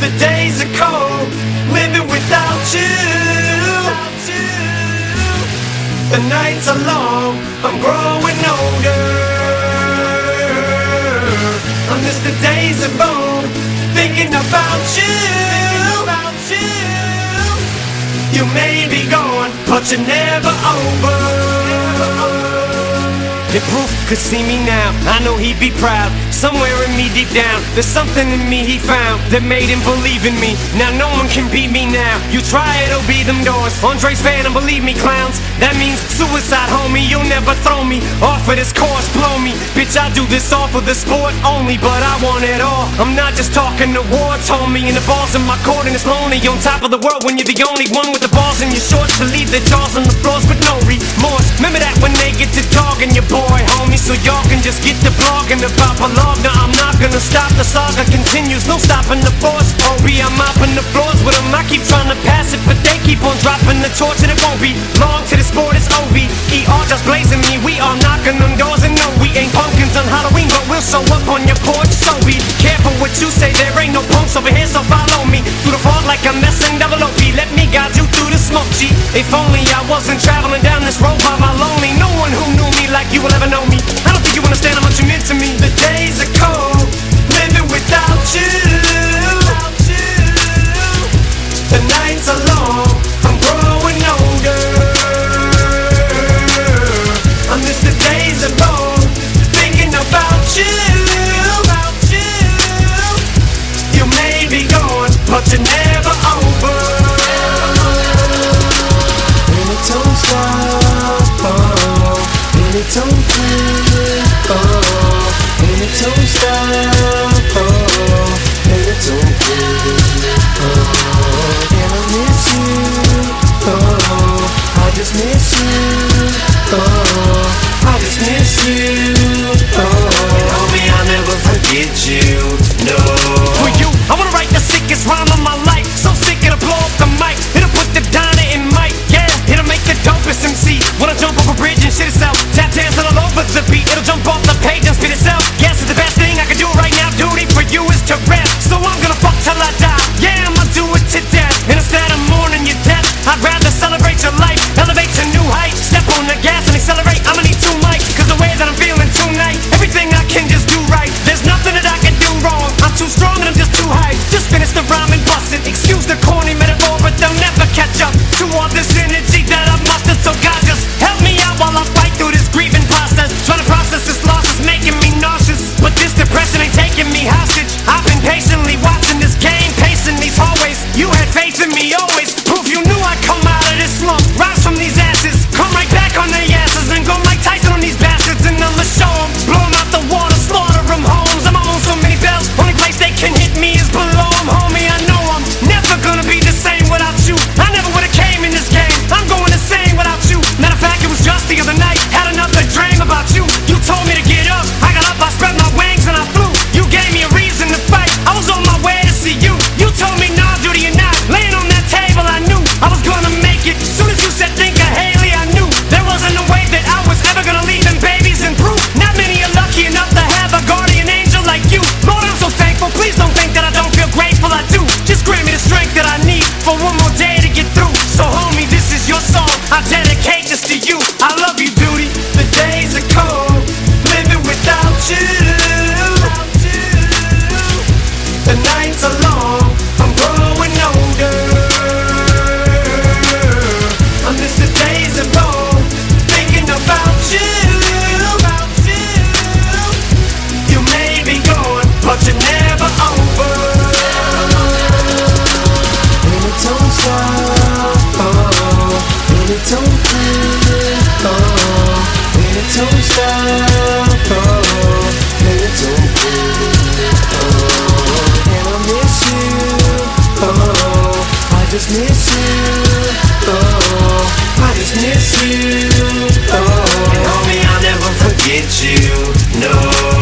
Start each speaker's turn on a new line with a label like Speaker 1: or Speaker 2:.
Speaker 1: The days are cold, living without you. The nights are long, I'm growing older. I miss the days of old, thinking about you. You may be gone, but you're never over. If Proof could see me now, I know he'd be proud. Somewhere in me deep down, there's something in me he found that made him believe in me. Now no one can beat me now. You try it, it'll be them doors. Andre's fan, and believe me, clowns, that means suicide, homie. You'll never throw me off of this course, blow me. Bitch, I do this all for the sport only, but I want it all. I'm not just talking awards, homie. And the ball's in my court and it's lonely. On top of the world when you're the only one with the balls in your shorts to leave the jaws on the floors with no remorse. Remember that when they get to talking your boy, homie, so y'all can just get to blogging about my log. Now I'm not gonna stop, the saga continues, no stopping the force. Obi, I'm mopping the floors with them. I keep trying to pass it, but they keep on dropping the torch, and it won't be long to the sport. It's OVER just blazing me. We are knocking on doors, and no, we ain't pumpkins on Halloween, but we'll show up on your porch. So be careful what you say, there ain't no punks over here, so follow me through the fog like I'm messing double OP. Let me guide you through the smoke, G. If only I wasn't traveling down this road by my lonely. No one who knew me like you will ever know me. I don't think you understand how much you meant to me. The days are cold, living without you. The nights are long, I'm growing older. I miss the days of old, thinking about you. You may be gone, but you're never over. And it don't stop, oh, and it don't quit, oh, and it don't stop, oh, and it don't quit, oh, and I miss you, oh, I just miss you, oh, I just miss you, oh, homie, I'll never forget you, no. For you, I wanna write the sickest rhyme of my life, so sick it'll blow up the mic, it'll put the diner in mic, yeah, it'll make the dopest MC wanna jump off a bridge and shit itself, tap dancing all over the beat, it'll jump off the page and spit itself. Yes, it's the best thing I can do right now, duty for you is to rap, so I'm gonna fuck till I die, yeah, I'ma do it to death, and instead of mourning your death, I'd rather celebrate your life, elevate to new heights, step on the gas and accelerate, I'ma need two mics, cause the way that I'm feeling tonight, everything I can just do right, there's nothing that I can do wrong, I'm too strong and I'm just too high, just finish the rhyme and bust it, excuse the corny metaphor, but they'll never catch up to all this energy that I've mustered, so God just help me out while I fight through this grieving process, trying to process this loss is making me nauseous, but this depression ain't taking me hostage, I've been patiently watching this game, pacing these hallways, you had faith in me always, proof you knew I'd come out of this slump, rise from these ashes, come right back on their asses, and go Mike Tyson on these bastards, and I'ma show them, blow them out the water, slaughter them homes, I'm on so many bells, only place they can hit me is below them, homie, I know I'm never gonna be the same without you, I never would've came in this game, I'm going insane without you, matter of fact, it was just the other night, had another dream about you, you told me to get up, I got up, I spread my wings and I flew, you gave me a reason to fight, I was on my way to see you, you told me nah, duty or not, laying on that table, I knew I was gonna make it, soon as you said think of Haley, I knew there wasn't a way that I was ever gonna leave them babies and proof, not many are lucky enough to have a guardian angel like you, Lord, I'm so thankful, please don't think that I don't feel grateful, I do, just grant me the strength that I need for one more day to get through, so homie, this is your song, I dedicate this to you, I love you, beauty, the days are cold, living without you, the nights are long, I'm growing older, I miss the days of old, thinking about you, you may be gone, but you're never over, and it don't stop, oh, and it don't quit, oh, and it don't stop, oh, and it don't quit, oh, and I miss you, oh, I just miss you, oh, I just miss you, oh, and homie, I'll never forget you, no.